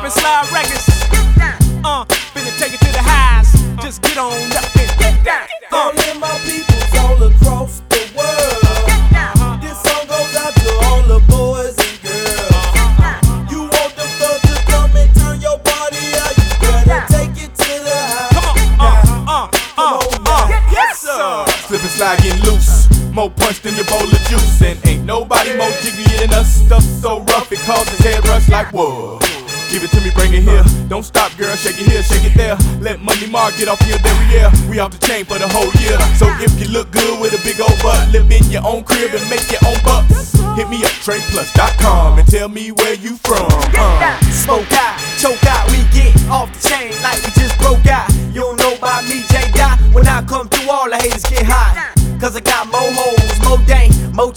and slide records. Finna take it to the highs. Just get on up and get down. All in my peoples all across the world. This song goes out to all the boys and girls. You want the thug to come and turn your body out, you better take it to the high. Come on now. Yes, sir. Slip and slide getting loose, more punch than your bowl of juice. And ain't nobody more jiggy than us. Stuff so rough it causes head rush like whoa. Give it to me, bring it here. Don't stop, girl, shake it here, shake it there. Let Money Mark get off your every year. We off the chain for the whole year. So if you look good with a big old butt, live in your own crib and make your own bucks. Hit me up, TradePlus.com, and tell me where you from. Smoke out, choke out, we get off the chain like we just broke out. You don't know about me, J. Dot. When I come through, all the haters get hot. Cause I got more hoes, more dank, more